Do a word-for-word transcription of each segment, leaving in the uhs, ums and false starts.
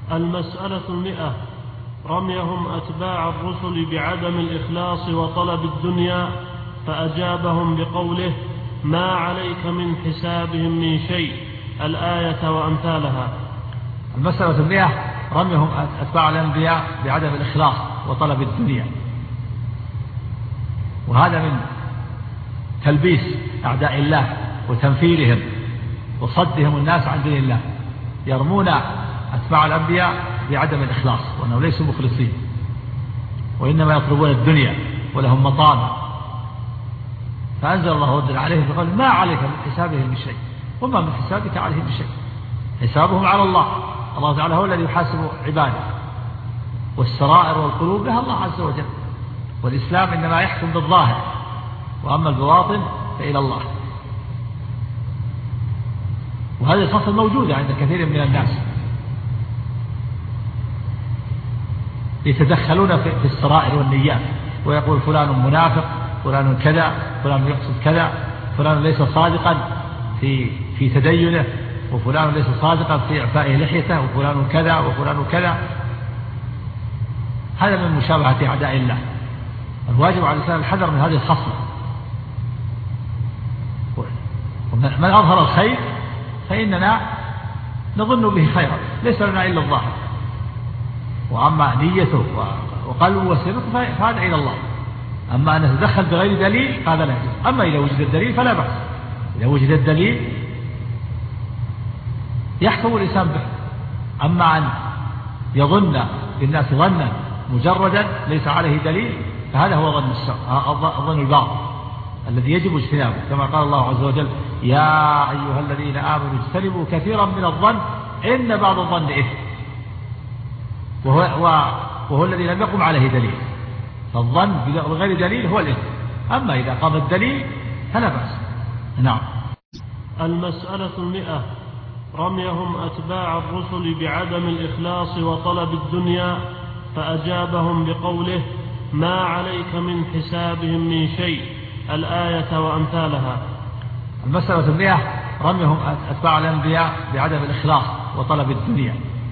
المسألة المئة: رميهم أتباع الرسل بعدم الإخلاص وطلب الدنيا، فأجابهم بقوله: ما عليك من حسابهم من شيء، الآية وأمثالها. المسألة المئة: رميهم أتباع الأنبياء بعدم الإخلاص وطلب الدنيا، وهذا من تلبيس أعداء الله وتنفيرهم وصدهم الناس عن دين الله. يرمون أتباع الأنبياء بعدم الإخلاص وأنهم ليسوا مخلصين، وإنما يطلبون الدنيا ولهم مطامع. فأنزل الله جل عليهم فقال: ما عليك من حسابهم من شيء، وما من حسابك عليهم من شيء، حسابهم على الله. الله تعالى هو الذي يحاسب عباده، والسرائر والقلوب لها الله عز وجل. والإسلام إنما يحكم بالظاهر، وأما البواطن فإلى الله. وهذه الخصلة موجودة عند كثير من الناس، يتدخلون في السرائر والنيات، ويقول فلان منافق، فلان كذا، فلان يقصد كذا، فلان ليس صادقا في في تدينه، وفلان ليس صادقا في إعفائه لحيته، وفلان كذا وفلان كذا. هذا من مشابهة أعداء الله. الواجب على الإنسان الحذر من هذه الخصلة. من أظهر الخير فإننا نظن به خيرا، ليس لنا إلا الظاهر. وأما نيته وقلبه وسيرته فهذا إلى الله. أما أن نتدخل بغير دليل فهذا لا يجوز. أما إذا وجد الدليل فلا بأس. إذا وجد الدليل يحكم الإنسان به. أما أن يظن بالناس ظنا مجردا ليس عليه دليل فهذا هو ظن الظن الباطل الذي يجب اجتنابه، كما قال الله عز وجل: يا أيها الذين آمنوا اجتنبوا كثيرا من الظن إن بعض الظن إثم، وهو, وهو الذي لم يقم عليه دليل. فالظن بغير دليل هو الإثم. أما إذا قام الدليل فلا بأس. نعم. المسألة المئة: رميهم أتباع الرسل بعدم الإخلاص وطلب الدنيا، فأجابهم بقوله: ما عليك من حسابهم من شيء، الآية وأمثالها. المسألة المئة: رميهم أتباع الأنبياء بعدم الإخلاص وطلب الدنيا،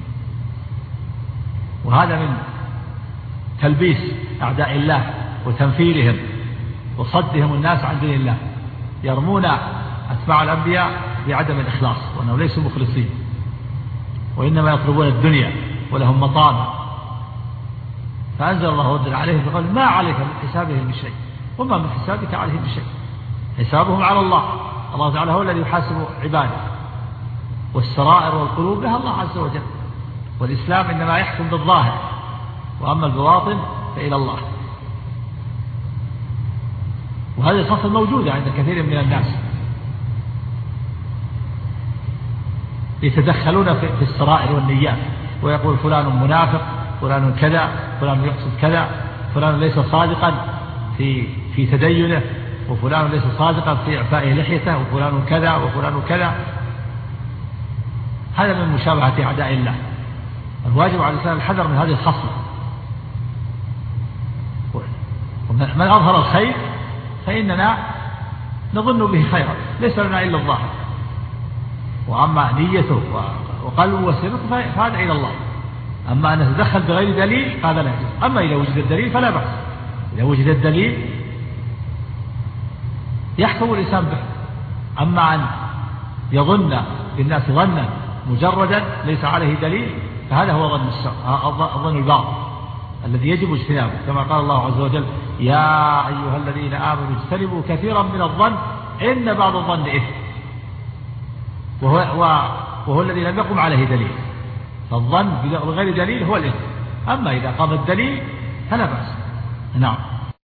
وهذا من تلبيس أعداء الله وتنفيرهم وصدهم الناس عن دين الله. يرمون أتباع الأنبياء بعدم الإخلاص وأنهم ليسوا مخلصين، وإنما يطلبون الدنيا ولهم مطامع. فأنزل الله جل عليهم فقال: ما عليك من حسابهم من شيء، وما من حسابك عليهم من شيء، حسابهم على الله. الله تعالى هو الذي يحاسب عباده، والسرائر والقلوب لها الله عز وجل. والإسلام إنما يحكم بالظاهر، وأما البواطن فإلى الله. وهذه الخصلة موجودة عند كثير من الناس، يتدخلون في السرائر والنيات، ويقول فلان منافق، فلان كذا، فلان يقصد كذا، فلان ليس صادقا في في تدينه، وفلان ليس صادقا في إعفائه لحيته، وفلان كذا وفلان كذا. هذا من مشابهة أعداء الله. الواجب على الإنسان الحذر من هذه الخصلة. من أظهر الخير فإننا نظن به خيرا، ليس لنا إلا الظاهر. وأما نيته وقلبه وسيرته فهذا إلى الله. أما أن نتدخل بغير دليل فهذا لا يجوز. أما إذا وجد الدليل فلا بأس. إذا وجد الدليل يحكم الإنسان به. أما أن يظن بالناس ظنا مجردا ليس عليه دليل فهذا هو ظن الظن الباطل الذي يجب اجتنابه، كما قال الله عز وجل: يا أيها الذين آمنوا اجتنبوا كثيرا من الظن إن بعض الظن إثم، وهو, وهو الذي لم يقم عليه دليل. فالظن بغير دليل هو الإثم. أما إذا قام الدليل فلا بأس. نعم.